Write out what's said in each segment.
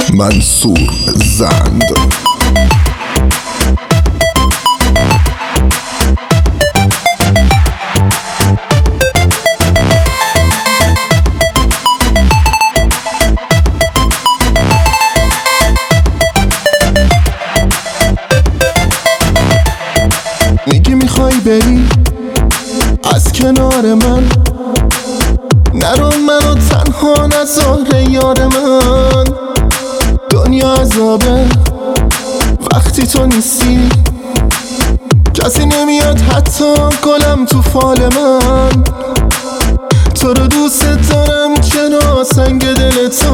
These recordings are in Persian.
منصور زند. میگی میخوای بری از کنار من، نرو منو تنها نذار یار من. دنیا عذابه وقتی تو نیستی، کسی نمیاد حتی گلم تو فال من. تو رو دوست دارم چرا سنگ دل تو،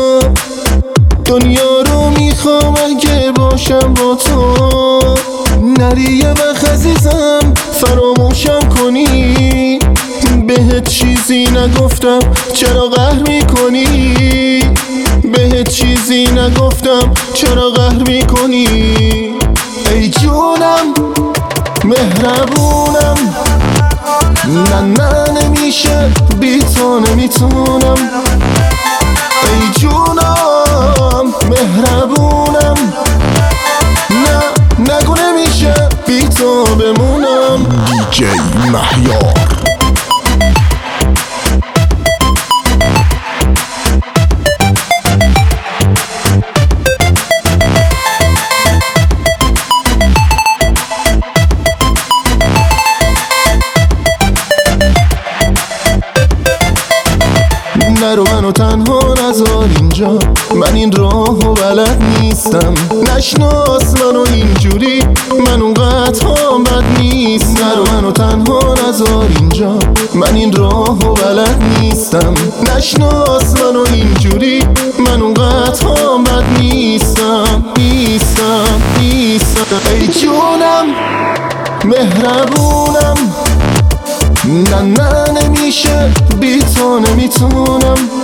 دنیا رو میخوام اگه باشم با تو. نری یه وقت عزیزم فراموشم کنی، بهت چیزی نگفتم چرا قهر میکنی. بهت چیزی نگفتم چرا قهر میکنی. ای جونم مهربونم، نه نه نمیشه بی تو نمیتونم. ای جونم مهربونم، نه نگو نمیشه بی تو بمونم. دیجی مهیار. نرو منو تنها نذار اینجا، من این راهو بلد نیستم. نشناس منو اینجوری، من اونقدر هم بد نیست. نرو منو تنها نذار اینجا، من این راهو بلد نیستم. نشناس منو اینجوری، من اونقدر هم بد نیستم. ای جونم مهربونم، نه نه نمیشه بی تو نمیتونم.